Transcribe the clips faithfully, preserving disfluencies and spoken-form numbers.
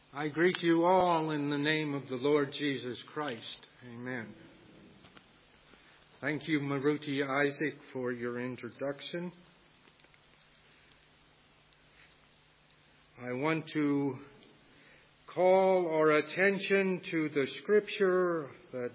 I greet you all in the name of the Lord Jesus Christ. Amen. Thank you, Maruti Isaac, for your introduction. I want to call our attention to the scripture that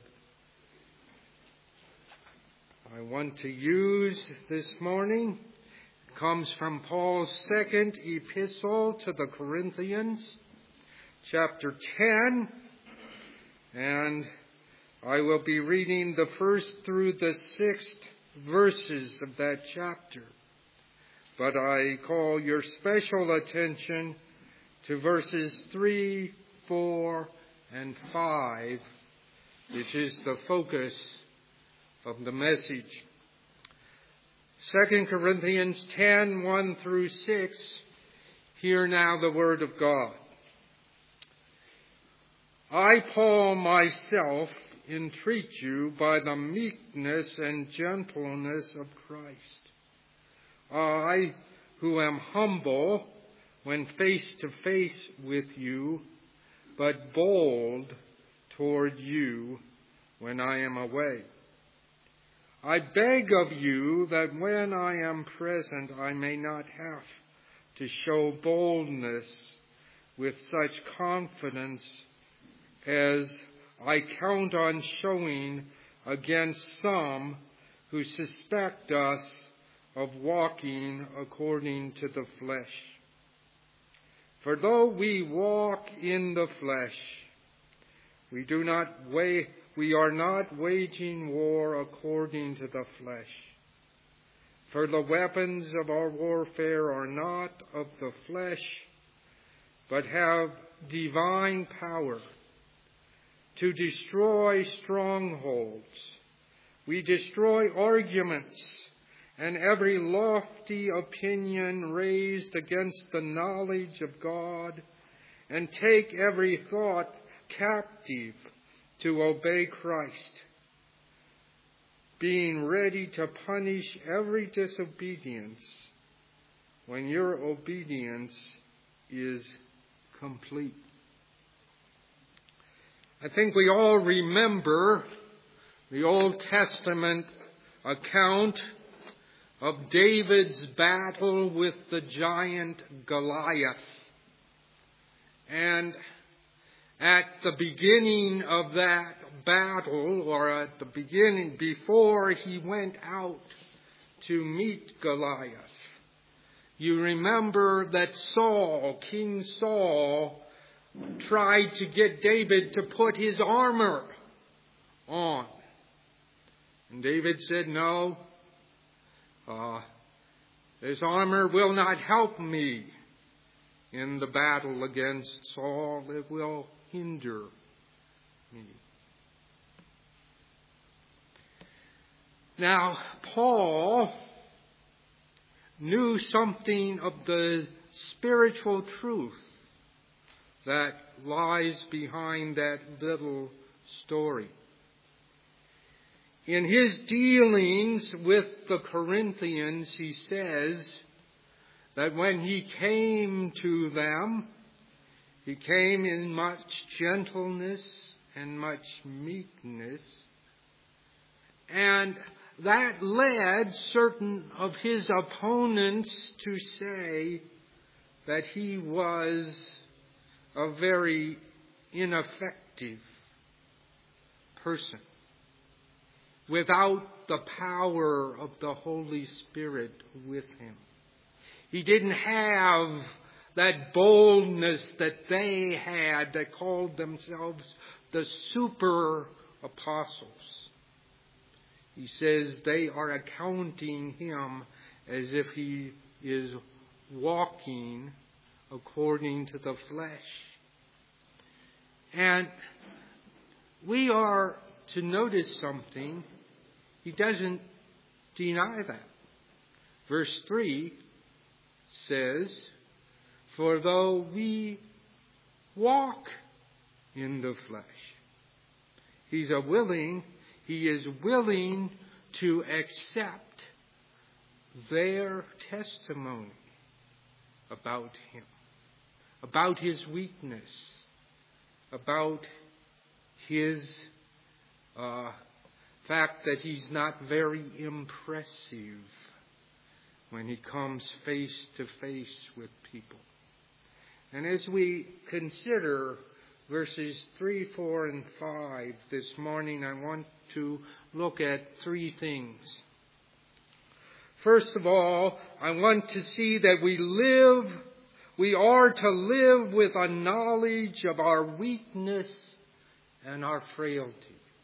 I want to use this morning. It comes from Paul's second epistle to the Corinthians, chapter ten, and I will be reading the first through the sixth verses of that chapter. But I call your special attention to verses three, four, and five, which is the focus of the message. Second Corinthians ten, one through six. Hear now the word of God. I, Paul, myself, entreat you by the meekness and gentleness of Christ. I, who am humble when face to face with you, but bold toward you when I am away. I beg of you that when I am present, I may not have to show boldness with such confidence as I count on showing against some who suspect us of walking according to the flesh. For though we walk in the flesh, we do not wa- we are not waging war according to the flesh. For the weapons of our warfare are not of the flesh, but have divine power to destroy strongholds. We destroy arguments and every lofty opinion raised against the knowledge of God, and take every thought captive to obey Christ, being ready to punish every disobedience when your obedience is complete. I think we all remember the Old Testament account of David's battle with the giant Goliath. And at the beginning of that battle, or at the beginning, before he went out to meet Goliath, you remember that Saul, King Saul, tried to get David to put his armor on. And David said, no, uh, this armor will not help me in the battle against Saul. It will hinder me. Now, Paul knew something of the spiritual truth that lies behind that little story. In his dealings with the Corinthians, he says that when he came to them, he came in much gentleness and much meekness. And that led certain of his opponents to say that he was a very ineffective person without the power of the Holy Spirit with him. He didn't have that boldness that they had that called themselves the super apostles. He says they are accounting him as if he is walking according to the flesh. And we are to notice something. He doesn't deny that. Verse three says, for though we walk in the flesh, he's a willing, he is willing to accept their testimony about him, about his weakness, about his uh, fact that he's not very impressive when he comes face to face with people. And as we consider verses three, four, and five this morning, I want to look at three things. First of all, I want to see that we live, we are to live with a knowledge of our weakness and our frailty.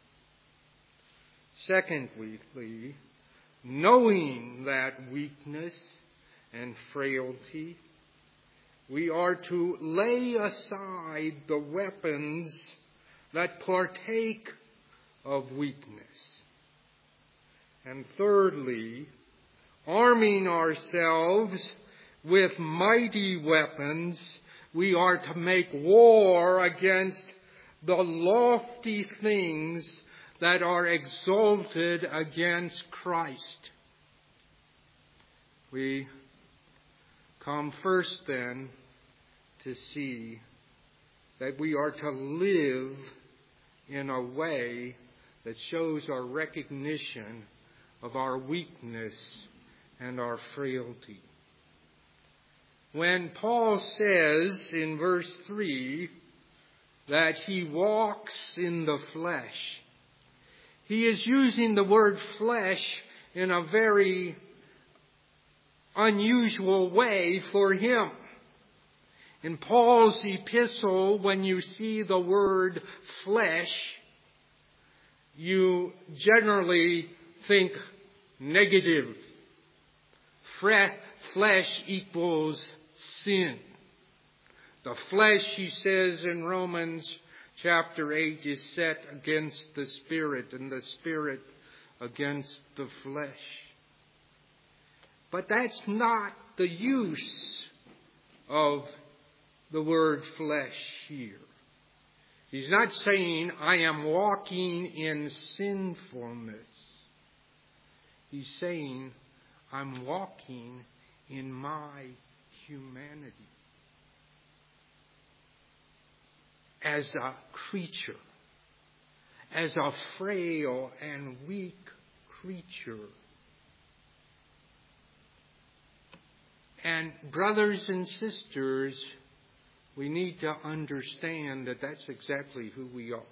Secondly, knowing that weakness and frailty, we are to lay aside the weapons that partake of weakness. And thirdly, arming ourselves with mighty weapons, we are to make war against the lofty things that are exalted against Christ. We come first then to see that we are to live in a way that shows our recognition of our weakness and our frailty. When Paul says in verse three that he walks in the flesh, he is using the word flesh in a very unusual way for him. In Paul's epistle, when you see the word flesh, you generally think negative. Flesh equals sin. The flesh, he says in Romans chapter eight, is set against the Spirit, and the Spirit against the flesh. But that's not the use of the word flesh here. He's not saying, I am walking in sinfulness. He's saying, I'm walking in my humanity. As a creature, as a frail and weak creature. And brothers and sisters, we need to understand that that's exactly who we are.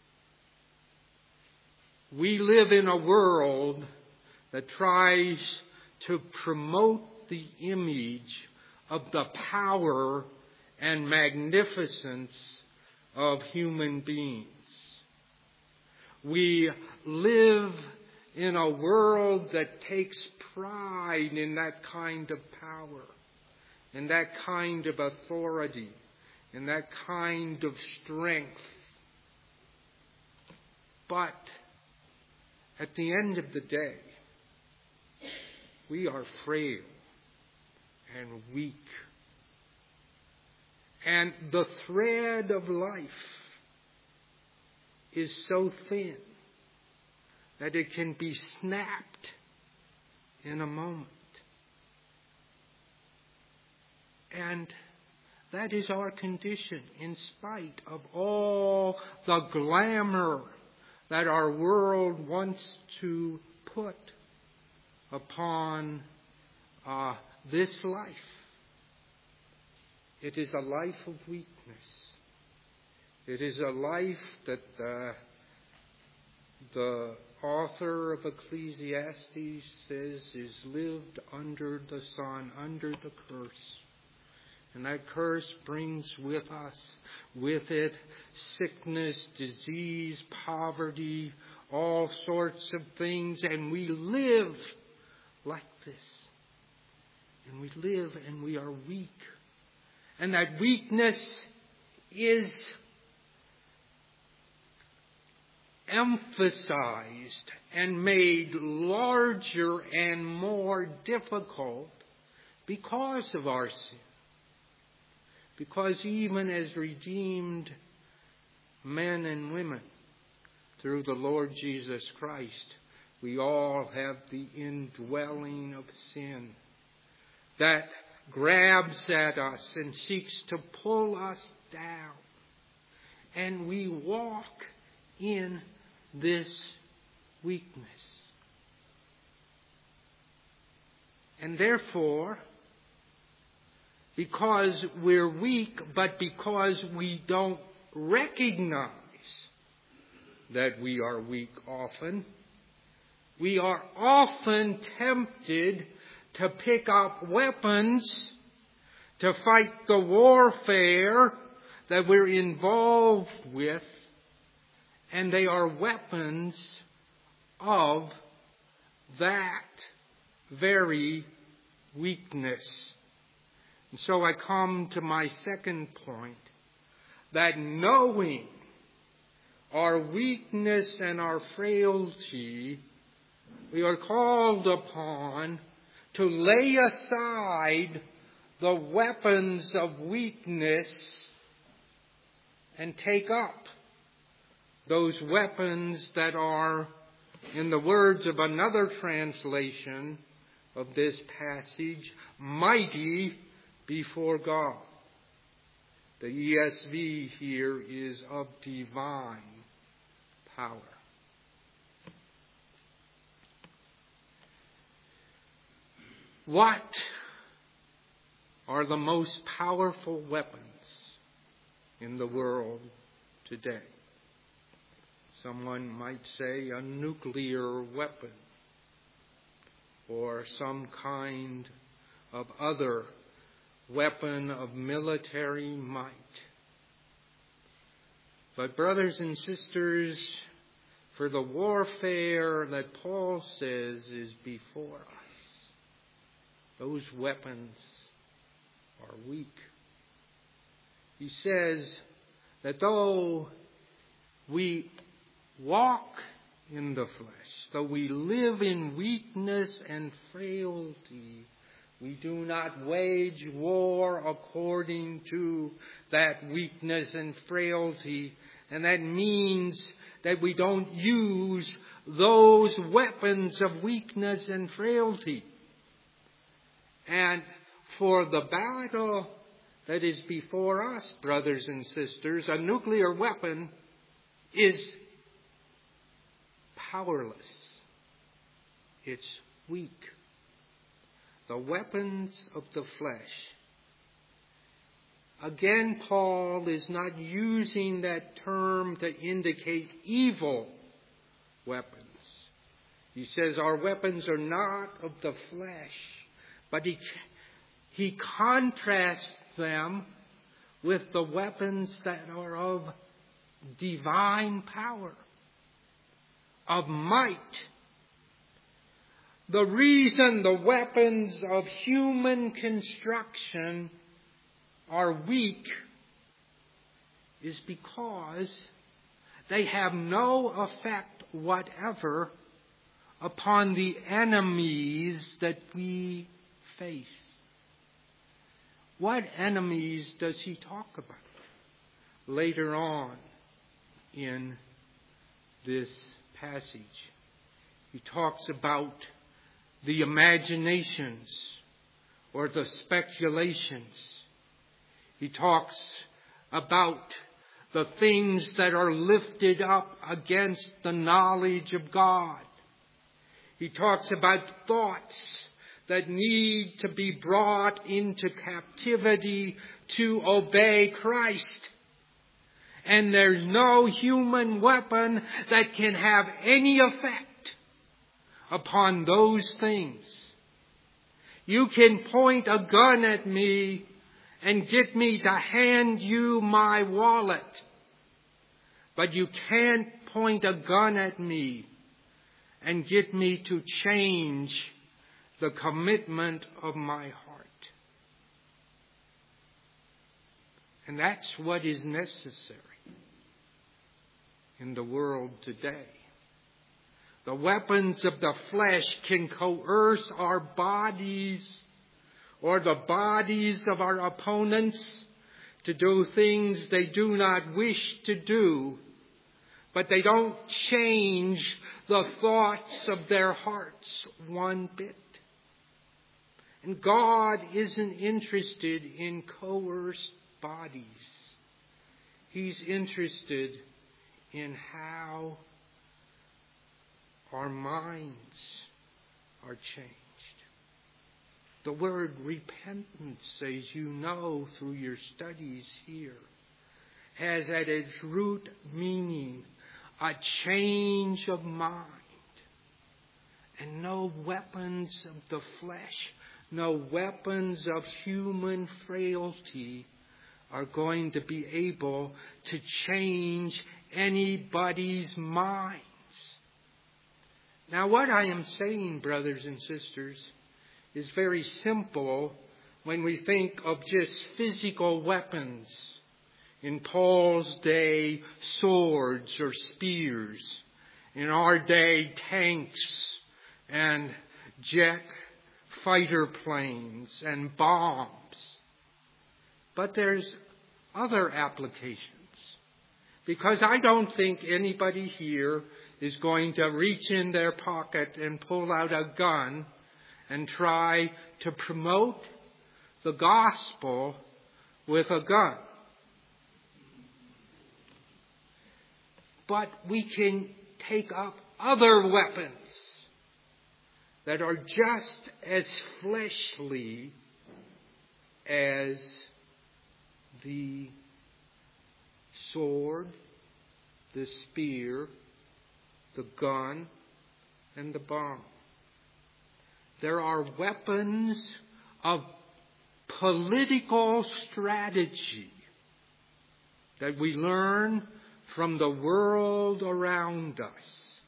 We live in a world that tries to promote the image of the power and magnificence of human beings. We live in a world that takes pride in that kind of power, in that kind of authority, in that kind of strength. But at the end of the day, we are frail and weak. And the thread of life is so thin that it can be snapped in a moment. And that is our condition, in spite of all the glamour that our world wants to put upon uh, this life. It is a life of weakness. It is a life that uh, the author of Ecclesiastes says is lived under the sun, under the curse. And that curse brings with us, with it, sickness, disease, poverty, all sorts of things. And we live like this. And we live and we are weak. And that weakness is emphasized and made larger and more difficult because of our sin. Because even as redeemed men and women through the Lord Jesus Christ, we all have the indwelling of sin that grabs at us and seeks to pull us down and we walk in this weakness. And therefore, because we're weak, but because we don't recognize that we are weak often, we are often tempted to pick up weapons to fight the warfare that we're involved with, and they are weapons of that very weakness. And so I come to my second point, that knowing our weakness and our frailty, we are called upon to lay aside the weapons of weakness and take up those weapons that are, in the words of another translation of this passage, mighty before God. The E S V here is of divine power. What are the most powerful weapons in the world today? Someone might say a nuclear weapon or some kind of other weapon of military might. But brothers and sisters, for the warfare that Paul says is before us, those weapons are weak. He says that though we walk in the flesh, though we live in weakness and frailty, we do not wage war according to that weakness and frailty. And that means that we don't use those weapons of weakness and frailty. And for the battle that is before us, brothers and sisters, a nuclear weapon is powerless. It's weak. The weapons of the flesh. Again, Paul is not using that term to indicate evil weapons. He says our weapons are not of the flesh, but he, he contrasts them with the weapons that are of divine power, of might. The reason the weapons of human construction are weak is because they have no effect whatever upon the enemies that we face. What enemies does he talk about later on in this passage? He talks about the imaginations or the speculations. He talks about the things that are lifted up against the knowledge of God. He talks about thoughts that need to be brought into captivity to obey Christ. And there's no human weapon that can have any effect upon those things. You can point a gun at me and get me to hand you my wallet, but you can't point a gun at me and get me to change the commitment of my heart. And that's what is necessary in the world today. The weapons of the flesh can coerce our bodies or the bodies of our opponents to do things they do not wish to do, but they don't change the thoughts of their hearts one bit. And God isn't interested in coerced bodies. He's interested in how our minds are changed. The word repentance, as you know through your studies here, has at its root meaning a change of mind. And no weapons of the flesh, no weapons of human frailty are going to be able to change anybody's minds. Now, what I am saying, brothers and sisters, is very simple when we think of just physical weapons. In Paul's day, swords or spears. In our day, tanks and jet fighter planes and bombs. But there's other applications. Because I don't think anybody here is going to reach in their pocket and pull out a gun and try to promote the gospel with a gun. But we can take up other weapons that are just as fleshly as the sword, the spear, the gun, and the bomb. There are weapons of political strategy that we learn from the world around us.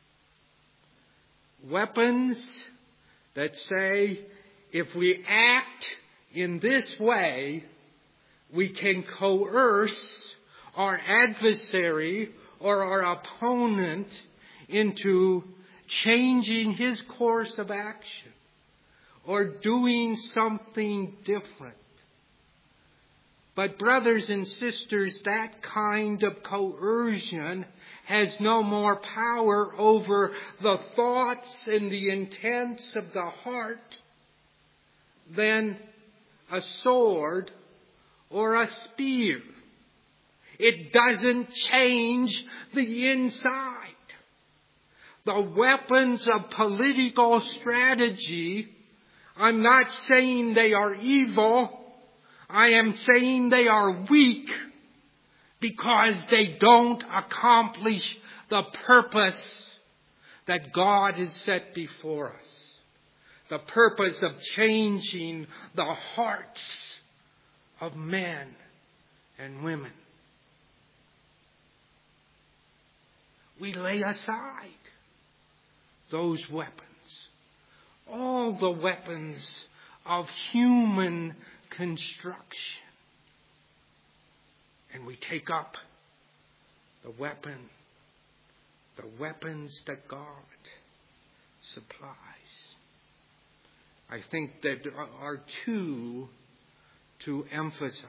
Weapons that say, if we act in this way, we can coerce our adversary or our opponent into changing his course of action or doing something different. But brothers and sisters, that kind of coercion has no more power over the thoughts and the intents of the heart than a sword or a spear. It doesn't change the inside. The weapons of political strategy, I'm not saying they are evil. I am saying they are weak because they don't accomplish the purpose that God has set before us. The purpose of changing the hearts of men and women. We lay aside those weapons. All the weapons of human construction. And we take up the weapon, the weapons that God supplies. I think that there are two to emphasize.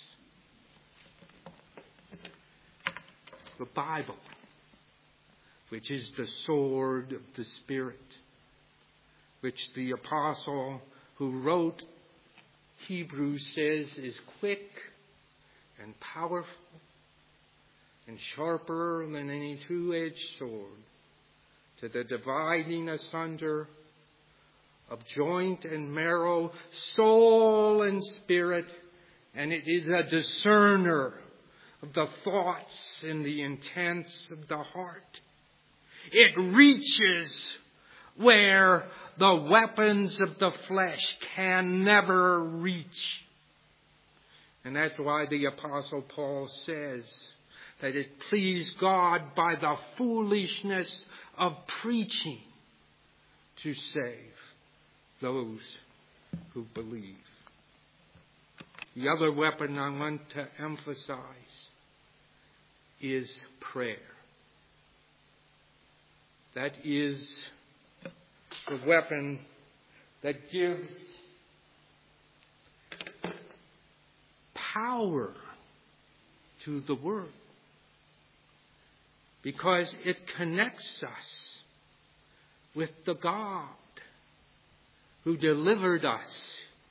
The Bible, which is the sword of the Spirit, which the apostle who wrote Hebrews says is quick and powerful and sharper than any two-edged sword, to the dividing asunder of joint and marrow, soul and spirit, and it is a discerner of the thoughts and the intents of the heart. It reaches where the weapons of the flesh can never reach. And that's why the Apostle Paul says that it pleased God by the foolishness of preaching to save those who believe. The other weapon I want to emphasize is prayer. That is the weapon that gives power to the Word, because it connects us with the God who delivered us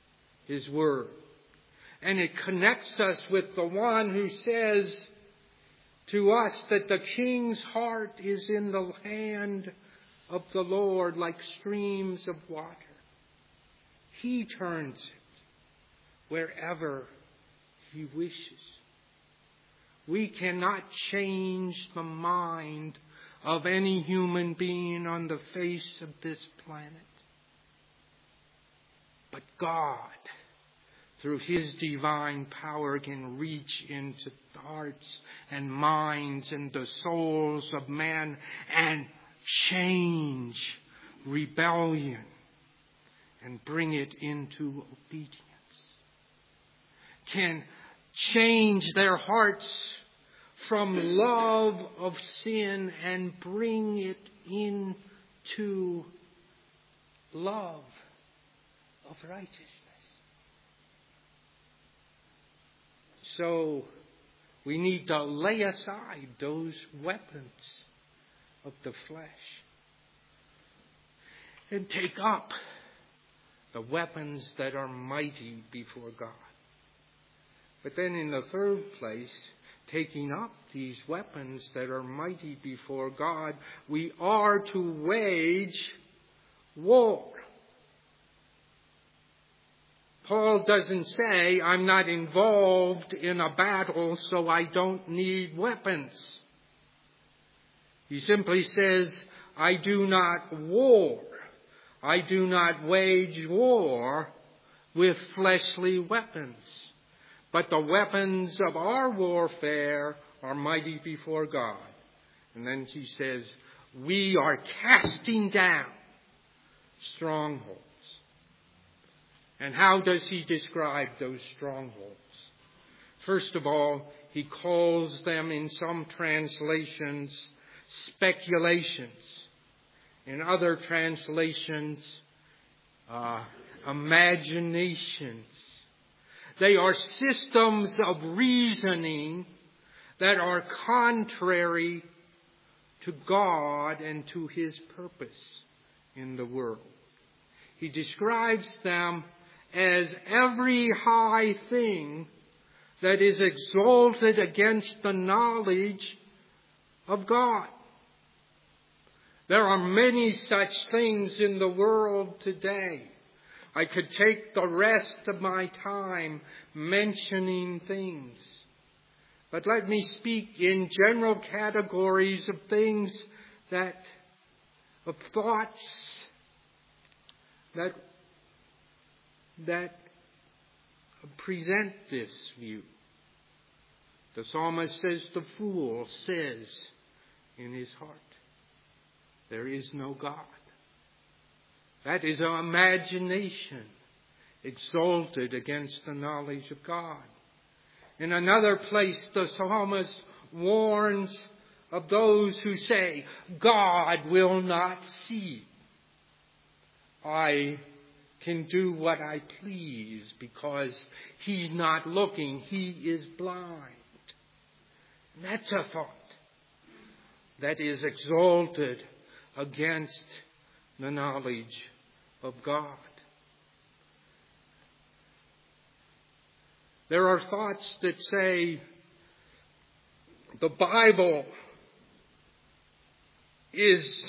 His Word. And it connects us with the one who says, to us that the king's heart is in the hand of the Lord like streams of water. He turns it wherever He wishes. We cannot change the mind of any human being on the face of this planet. But God, through His divine power, can reach into the hearts and minds and the souls of man and change rebellion and bring it into obedience. Can change their hearts from love of sin and bring it into love of righteousness. So we need to lay aside those weapons of the flesh and take up the weapons that are mighty before God. But then in the third place, taking up these weapons that are mighty before God, we are to wage war. Paul doesn't say, I'm not involved in a battle, so I don't need weapons. He simply says, I do not war. I do not wage war with fleshly weapons. But the weapons of our warfare are mighty before God. And then he says, we are casting down strongholds. And how does he describe those strongholds? First of all, he calls them in some translations speculations. In other translations, uh, imaginations. They are systems of reasoning that are contrary to God and to His purpose in the world. He describes them as every high thing that is exalted against the knowledge of God. There are many such things in the world today. I could take the rest of my time mentioning things. But let me speak in general categories of things that, of thoughts that, that present this view. The psalmist says, the fool says in his heart, there is no God. That is an imagination exalted against the knowledge of God. In another place, the psalmist warns of those who say, God will not see. I can do what I please because He's not looking. He is blind. That's a thought that is exalted against the knowledge of God. There are thoughts that say the Bible is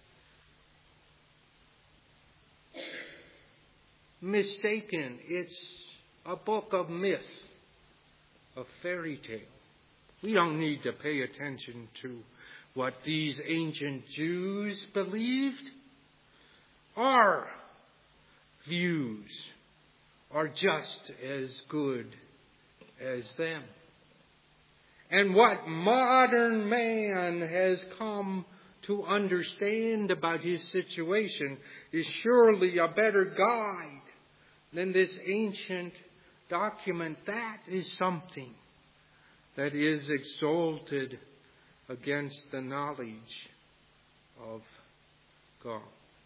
mistaken. It's a book of myth, a fairy tale. We don't need to pay attention to what these ancient Jews believed. Our views are just as good as them. And what modern man has come to understand about his situation is surely a better guide than this ancient document. That is something that is exalted against the knowledge of God.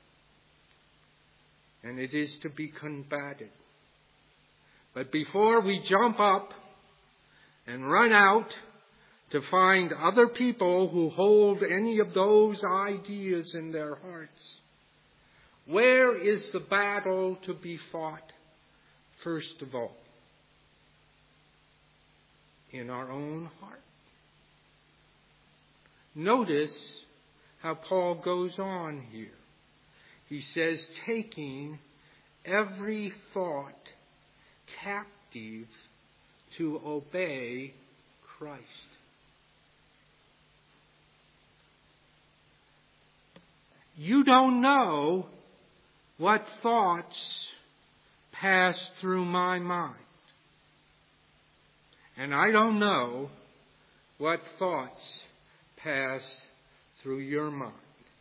And it is to be combated. But before we jump up and run out to find other people who hold any of those ideas in their hearts, where is the battle to be fought? First of all, in our own heart. Notice how Paul goes on here. He says, taking every thought captive to obey Christ. You don't know what thoughts pass through my mind. And I don't know what thoughts pass through your mind.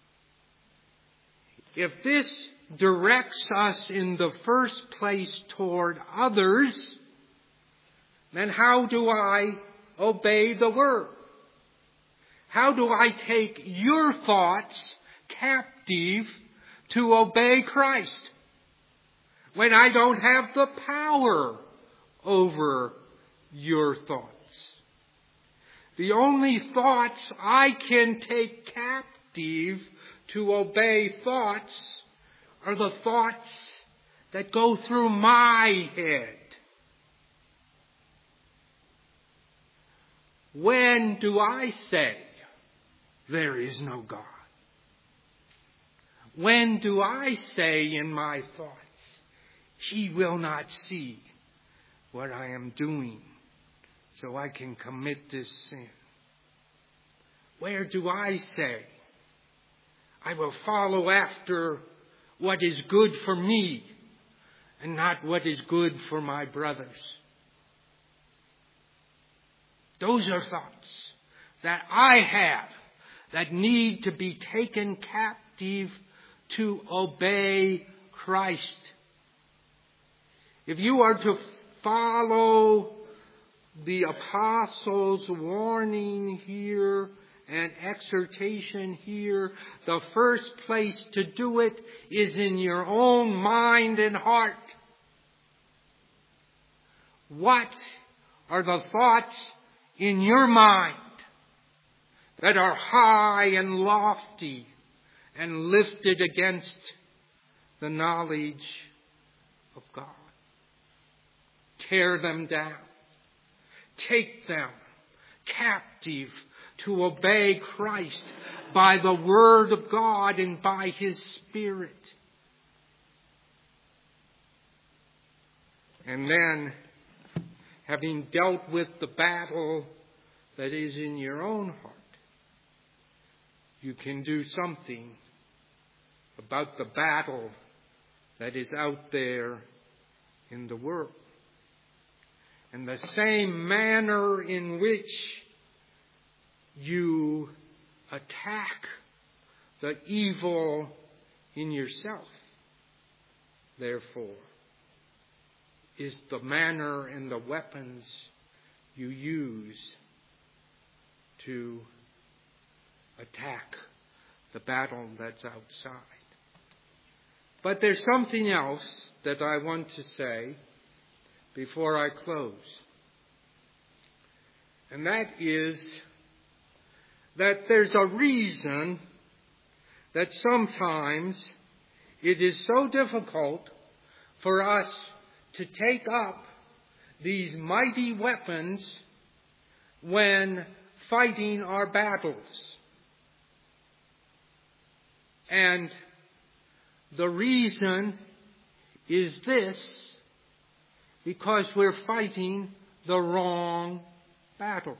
If this directs us in the first place toward others, then how do I obey the Word? How do I take your thoughts captive to obey Christ when I don't have the power over your thoughts? The only thoughts I can take captive to obey thoughts are the thoughts that go through my head. When do I say, there is no God? When do I say in my thoughts, He will not see what I am doing, so I can commit this sin? Where do I say, I will follow after what is good for me and not what is good for my brothers? Those are thoughts that I have that need to be taken captive to obey Christ. If you are to follow the apostles' warning here and exhortation here, the first place to do it is in your own mind and heart. What are the thoughts in your mind that are high and lofty and lifted against the knowledge of God? Tear them down. Take them captive to obey Christ by the Word of God and by His Spirit. And then, having dealt with the battle that is in your own heart, you can do something about the battle that is out there in the world. And the same manner in which you attack the evil in yourself, therefore, is the manner and the weapons you use to attack the battle that's outside. But there's something else that I want to say before I close. And that is that there's a reason that sometimes it is so difficult for us to take up these mighty weapons when fighting our battles. And the reason is this: because we're fighting the wrong battles.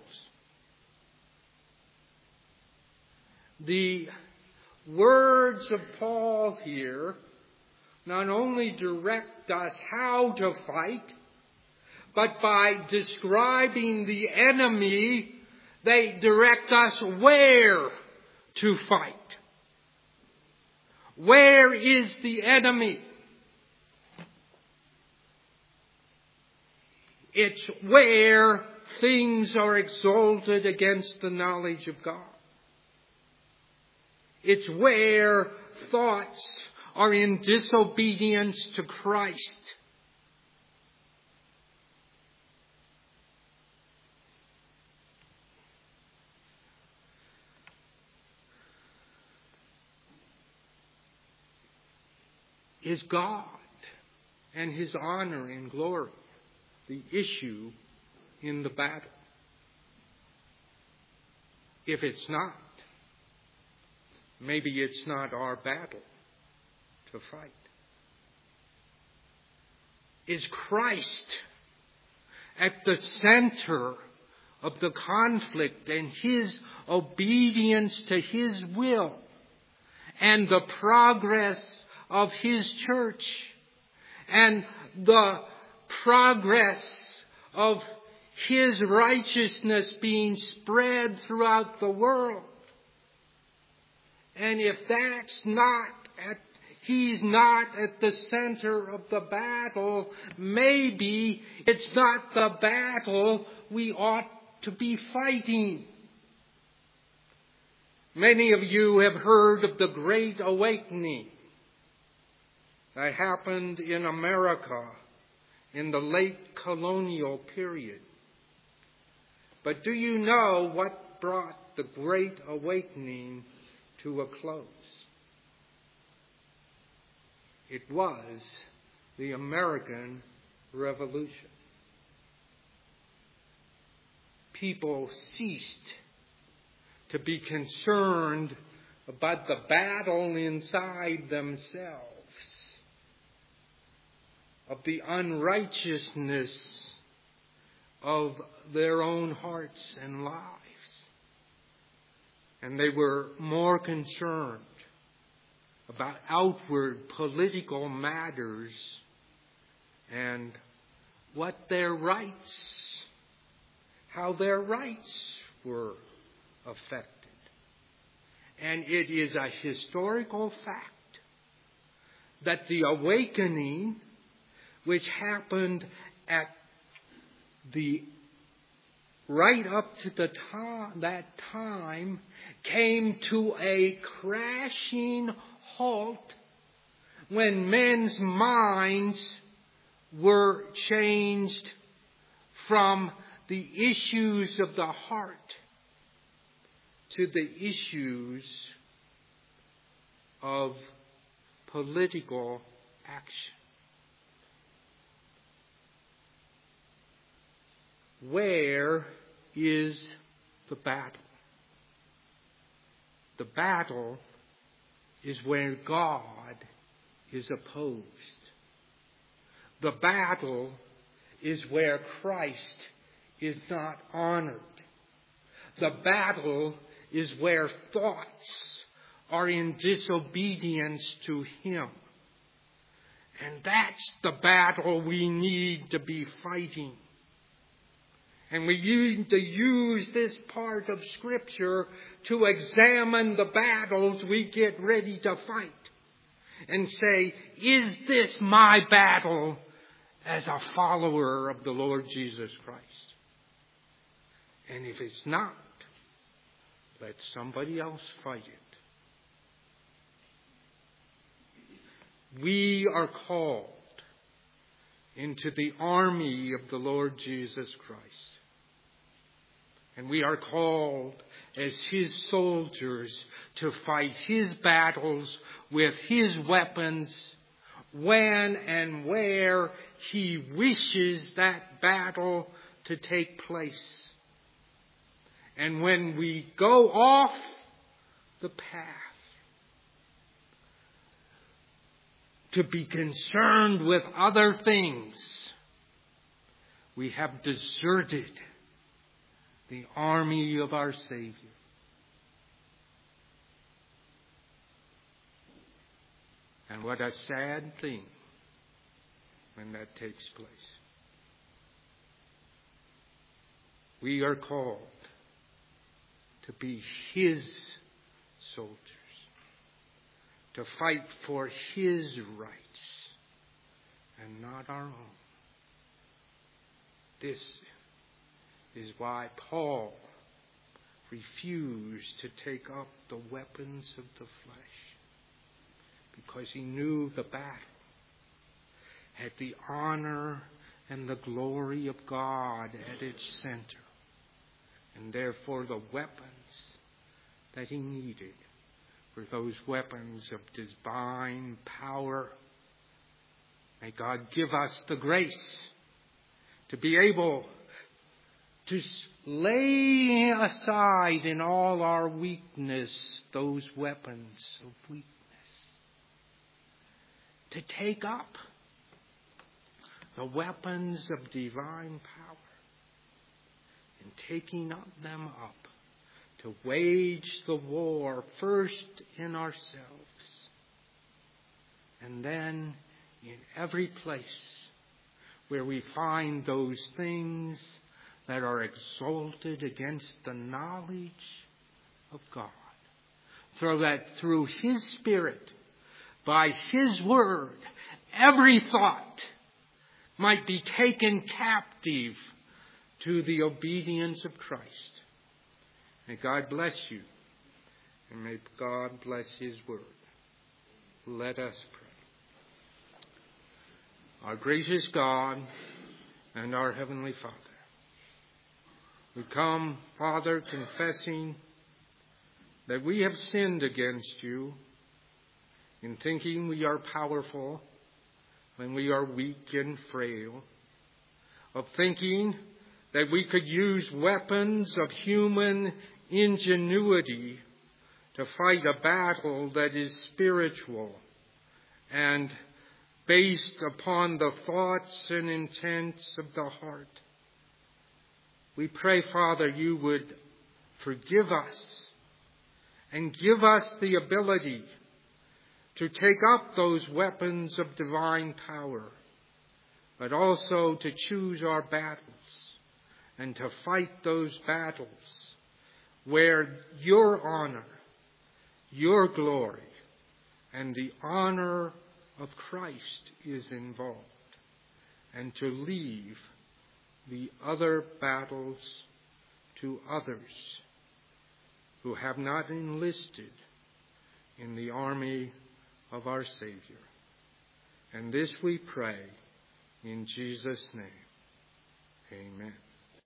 The words of Paul here not only direct us how to fight, but by describing the enemy, they direct us where to fight. Where is the enemy? It's where things are exalted against the knowledge of God. It's where thoughts are in disobedience to Christ. Is God and His honor and glory the issue in the battle? If it's not, maybe it's not our battle to fight. Is Christ at the center of the conflict and His obedience to His will and the progress of His church and the progress of His righteousness being spread throughout the world? And if that's not at, He's not at the center of the battle, maybe it's not the battle we ought to be fighting. Many of you have heard of the Great Awakening that happened in America in the late colonial period. But do you know what brought the Great Awakening to a close? It was the American Revolution. People ceased to be concerned about the battle inside themselves, of the unrighteousness of their own hearts and lives. And they were more concerned about outward political matters and what their rights, how their rights were affected. And it is a historical fact that the awakening, which happened at the right up to the time, that time, came to a crashing halt when men's minds were changed from the issues of the heart to the issues of political action. Where is the battle? The battle is where God is opposed. The battle is where Christ is not honored. The battle is where thoughts are in disobedience to Him. And that's the battle we need to be fighting. And we need to use this part of Scripture to examine the battles we get ready to fight. And say, is this my battle as a follower of the Lord Jesus Christ? And if it's not, let somebody else fight it. We are called into the army of the Lord Jesus Christ. And we are called as His soldiers to fight His battles with His weapons when and where He wishes that battle to take place. And when we go off the path to be concerned with other things, we have deserted the army of our Savior. And what a sad thing when that takes place. We are called to be His soldiers, to fight for His rights and not our own. This is why Paul refused to take up the weapons of the flesh, because he knew the battle had the honor and the glory of God at its center, and therefore the weapons that he needed were those weapons of divine power. May God give us the grace to be able to lay aside in all our weakness those weapons of weakness, to take up the weapons of divine power, and taking up them up, to wage the war first in ourselves, and then in every place where we find those things that are exalted against the knowledge of God, so that through His Spirit, by His Word, every thought might be taken captive to the obedience of Christ. May God bless you, and may God bless His Word. Let us pray. Our gracious God and our Heavenly Father, we come, Father, confessing that we have sinned against you in thinking we are powerful when we are weak and frail, of thinking that we could use weapons of human ingenuity to fight a battle that is spiritual and based upon the thoughts and intents of the heart. We pray, Father, you would forgive us and give us the ability to take up those weapons of divine power, but also to choose our battles and to fight those battles where your honor, your glory, and the honor of Christ is involved, and to leave the other battles to others who have not enlisted in the army of our Savior. And this we pray in Jesus' name. Amen.